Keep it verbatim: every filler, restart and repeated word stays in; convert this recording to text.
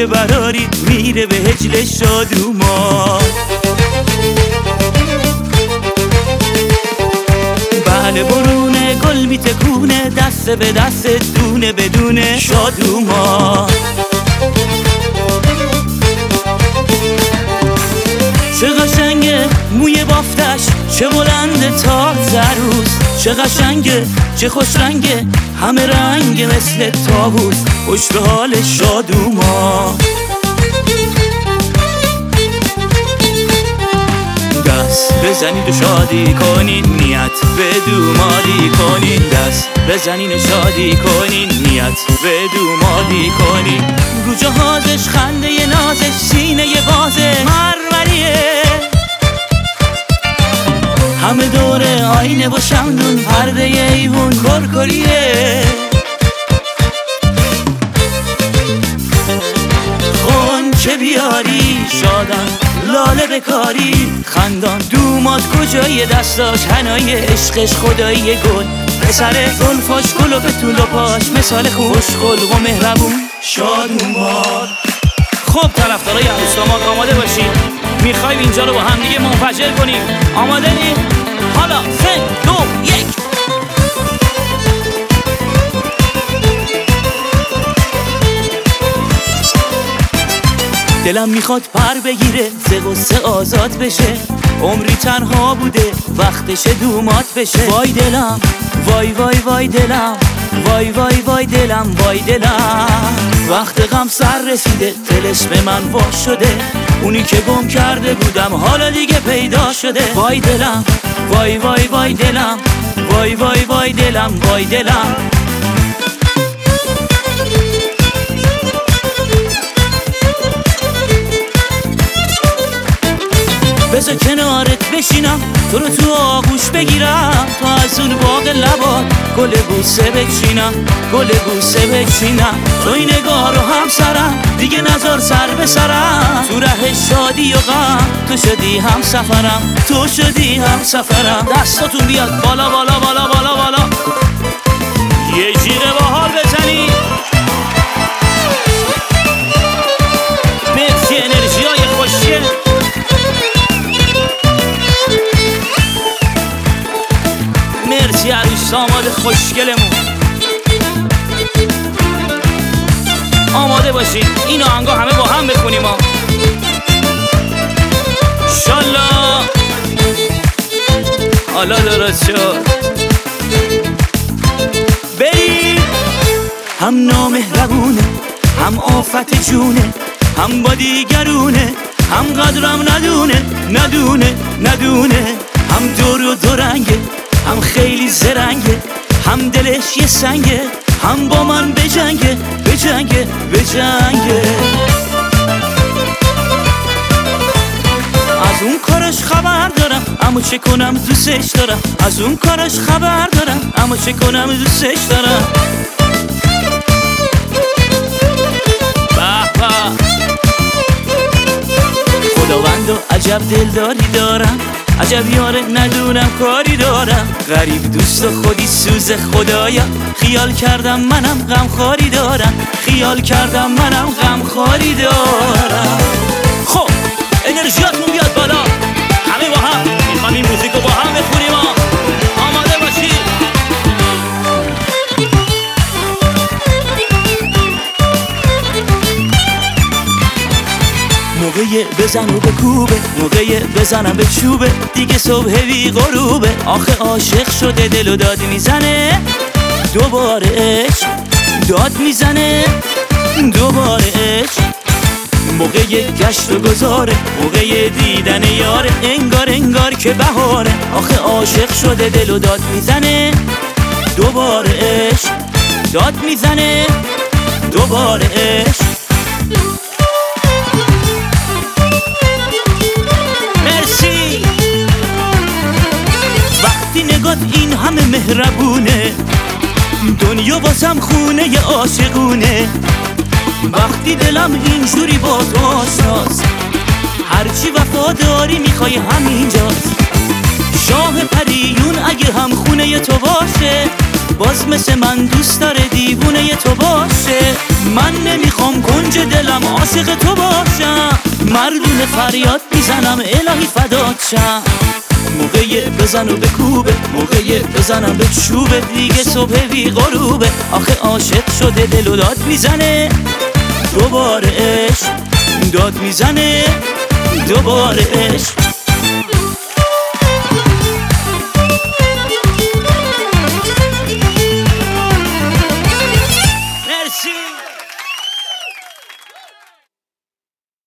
لاله براری میره به هجل شادوما. بله برونه گل میتکونه دست به دست دونه بدونه شادوما. چه قشنگه موی بافتش چه بلند تا زروز، چه قشنگه چه خوش رنگه همه رنگ مثل طاووس، خوش به حال شادوما. دست بزنید و شادی کنین نیت به دومادی کنین، دست بزنین و شادی کنین نیت به دومادی کنین. رو جهازش خنده ی نازش سینه ی بازه مروریه، همه دوره آینه و شمدون پرده ی ایوون کرکریه. خونچه بیاری شادان لاله بکاری خندان، دوماد کجای دستاش هنای عشقش خدایی گل، پسر زلفاش گل و به طول و پاش مثال خوش خلق و مهربون شادوما. خب طرفدارای عروس داماد آماده باشین، میخوایم اینجا رو با هم دیگه منفجر کنیم. آماده اید؟ حالا سه دو یک. دلم میخواد پر بگیره ز غصه آزاد بشه، عمری تنها بوده وقتش دومات بشه. وای دلم وای وای وای دلم وای وای وای دلم وای دلم، وقت غم سر رسیده طلسم من وا شده، اونی که گم کرده بودم حالا دیگه پیدا شده. وای دلم وای وای وای دلم وای وای وای دلم وای دلم. بذار کنارت بشینم تو رو تو آغوش بگیرم، تا از اون باغ لبات گل بوسه بچینم گل بوسه بچینم. تو این نگاه رو هم سرم دیگه نذار سر به سرم، تو ره شادی و غم تو شدی هم سفرم تو شدی هم سفرم. دستاتون بیاد بالا بالا بالا بالا بالا، یه جیغ باحال بزنی. مرسی انرژی های خوشگل. مرسی عروس داماد خوشگلمون. آماده باشید این آهنگا همه با هم بخونیم ها. انشالله حالا درست شد. بریم. هم نامهربونه هم آفت جونه، هم با دیگرونه هم قدرم ندونه ندونه ندونه. هم دور و دو رنگه هم خیلی زرنگه، هم دلش یه سنگه هم با من بجنگه بجنگه بجنگه. از اون کارش خبر دارم اما چه کنم دوستش دارم، از اون کارش خبر دارم اما چه کنم دوستش دارم. به به خداوند و عجب دلداری دارم، عجب یاره ندونم کاری دارم. غریب دوست و خودی سوز خدایا، خیال کردم منم غم خاری دارم، خیال کردم منم غم خاری دارم. خب انرژیاتون بیاد بالا، همه با هم میخوام این موزیک رو با هم بخونیم ها. آماده باشید. موقع بزن و بکوبه، موقع بزنم به چوبه، دیگه صبح بی غروبه. آخه عاشق شده دل و داد میزنه، دوباره عشق داد میزنه دوباره عشق. موقع گشت و گذاره، موقع دیدن یاره، انگار انگار که بهاره. آخه عاشق شده دل و داد میزنه، دوباره عشق داد میزنه دوباره عشق. نگات این همه مهربونه، دنیا واسم خونه ی عاشقونه. وقتی دلم اینجوری با تو آشناست، هرچی وفاداری میخوای همینجاست. شاه پریون اگه هم خونه ی تو باشه، باز مثل من دوست داره دیوونه تو باشه. من نمیخوام کنج دلم عاشق تو باشم، مردونه فریاد میزنم الهی فدات شم. موقع بزن و بکوبه، موقع بزنم به چوبه، دیگه صبح بی غروبه. آخه عاشق شده دل و داد میزنه، دوباره عشق داد میزنه، دوباره عشق.